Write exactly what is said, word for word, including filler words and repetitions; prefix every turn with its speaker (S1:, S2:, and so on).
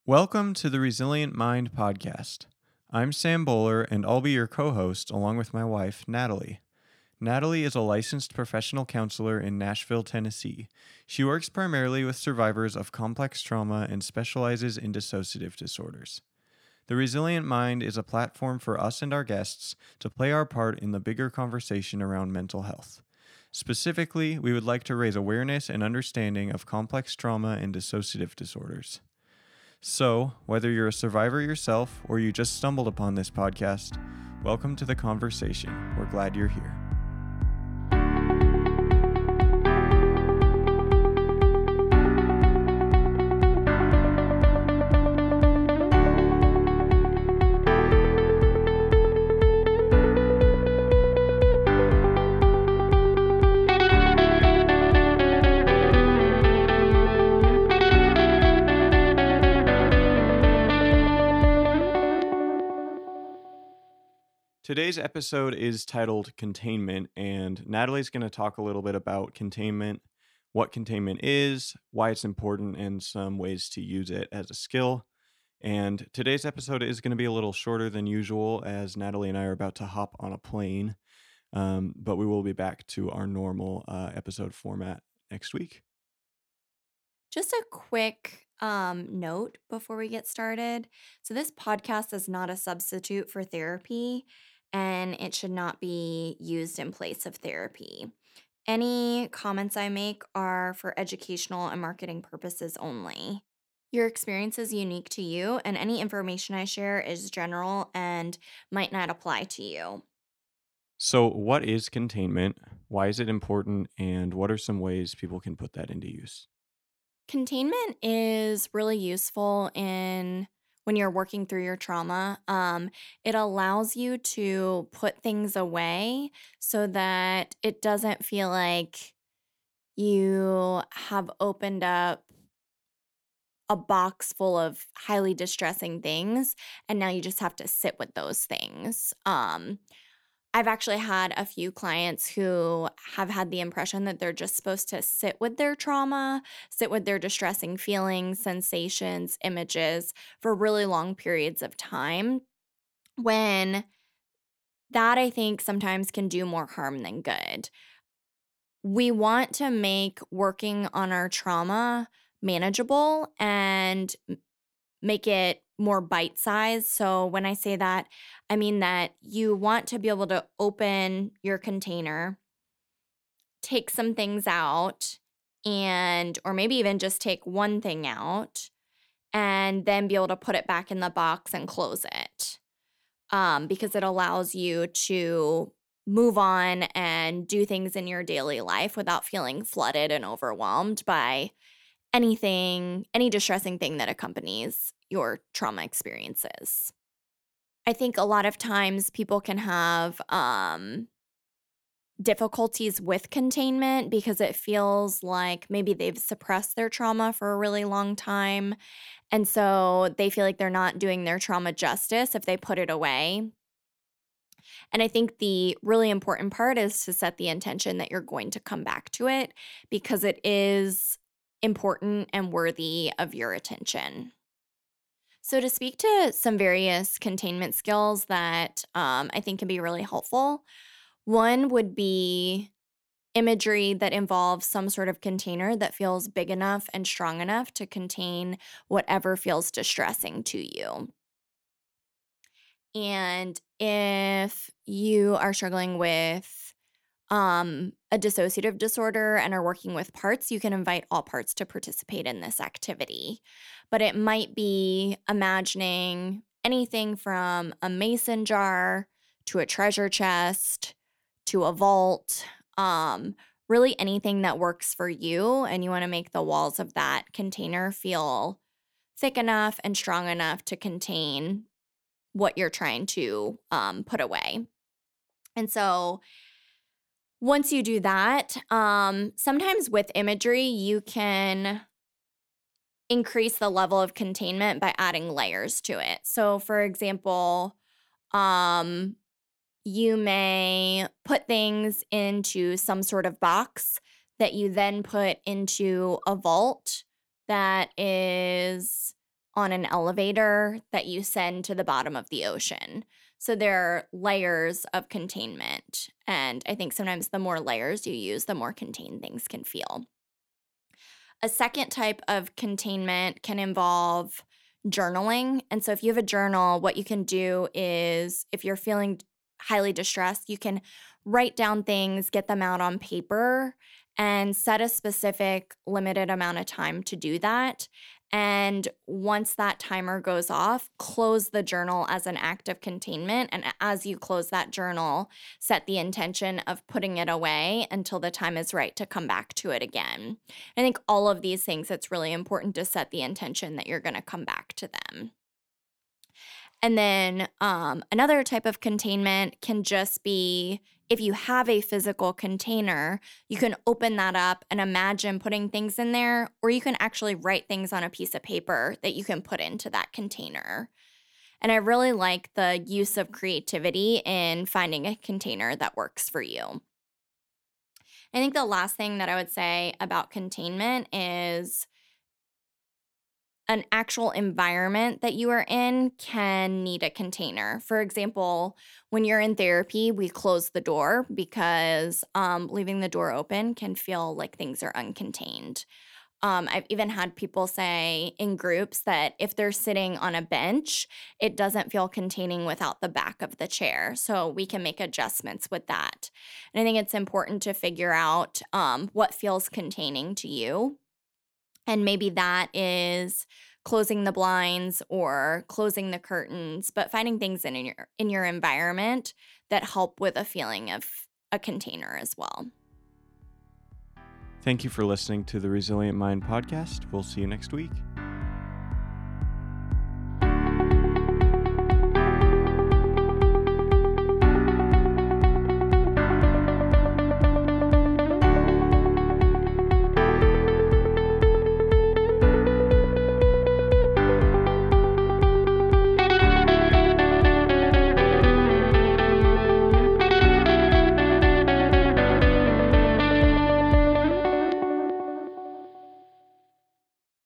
S1: Welcome to the Resilient Mind podcast. I'm Sam Bowler, and I'll be your co-host along with my wife, Natalie. Natalie is a licensed professional counselor in Nashville, Tennessee. She works primarily with survivors of complex trauma and specializes in dissociative disorders. The Resilient Mind is a platform for us and our guests to play our part in the bigger conversation around mental health. Specifically, we would like to raise awareness and understanding of complex trauma and dissociative disorders. So, whether you're a survivor yourself or you just stumbled upon this podcast, welcome to the conversation. We're glad you're here. Today's episode is titled Containment, and Natalie's going to talk a little bit about containment, what containment is, why it's important, and some ways to use it as a skill. And today's episode is going to be a little shorter than usual, as Natalie and I are about to hop on a plane, um, but we will be back to our normal uh, episode format next week.
S2: Just a quick um, note before we get started. So, this podcast is not a substitute for therapy, and it should not be used in place of therapy. Any comments I make are for educational and marketing purposes only. Your experience is unique to you, and any information I share is general and might not apply to you.
S1: So, what is containment? Why is it important? And what are some ways people can put that into use?
S2: Containment is really useful in when you're working through your trauma. Um, it allows you to put things away so that it doesn't feel like you have opened up a box full of highly distressing things and now you just have to sit with those things. Um, I've actually had a few clients who have had the impression that they're just supposed to sit with their trauma, sit with their distressing feelings, sensations, images for really long periods of time, when that I think sometimes can do more harm than good. We want to make working on our trauma manageable and make it more bite-sized. So when I say that, I mean that you want to be able to open your container, take some things out, and or maybe even just take one thing out and then be able to put it back in the box and close it. Um, because it allows you to move on and do things in your daily life without feeling flooded and overwhelmed by anything, any distressing thing that accompanies your trauma experiences. I think a lot of times people can have um, difficulties with containment because it feels like maybe they've suppressed their trauma for a really long time. And so they feel like they're not doing their trauma justice if they put it away. And I think the really important part is to set the intention that you're going to come back to it because it is important and worthy of your attention. So to speak to some various containment skills that um, I think can be really helpful, one would be imagery that involves some sort of container that feels big enough and strong enough to contain whatever feels distressing to you. And if you are struggling with um, a dissociative disorder and are working with parts, you can invite all parts to participate in this activity. But it might be imagining anything from a mason jar to a treasure chest to a vault, um, really anything that works for you, and you want to make the walls of that container feel thick enough and strong enough to contain what you're trying to um, put away. And so once you do that, um, sometimes with imagery, you can increase the level of containment by adding layers to it. So for example, um, you may put things into some sort of box that you then put into a vault that is on an elevator that you send to the bottom of the ocean. So there are layers of containment. And I think sometimes the more layers you use, the more contained things can feel. A second type of containment can involve journaling. And so if you have a journal, what you can do is if you're feeling highly distressed, you can write down things, get them out on paper, and set a specific limited amount of time to do that. And once that timer goes off, close the journal as an act of containment. And as you close that journal, set the intention of putting it away until the time is right to come back to it again. I think all of these things, it's really important to set the intention that you're going to come back to them. And then um, another type of containment can just be if you have a physical container, you can open that up and imagine putting things in there, or you can actually write things on a piece of paper that you can put into that container. And I really like the use of creativity in finding a container that works for you. I think the last thing that I would say about containment is an actual environment that you are in can need a container. For example, when you're in therapy, we close the door because um, leaving the door open can feel like things are uncontained. Um, I've even had people say in groups that if they're sitting on a bench, it doesn't feel containing without the back of the chair. So we can make adjustments with that. And I think it's important to figure out um, what feels containing to you. And maybe that is closing the blinds or closing the curtains, but finding things in your in your environment that help with a feeling of a container as well.
S1: Thank you for listening to the Resilient Mind podcast. We'll see you next week.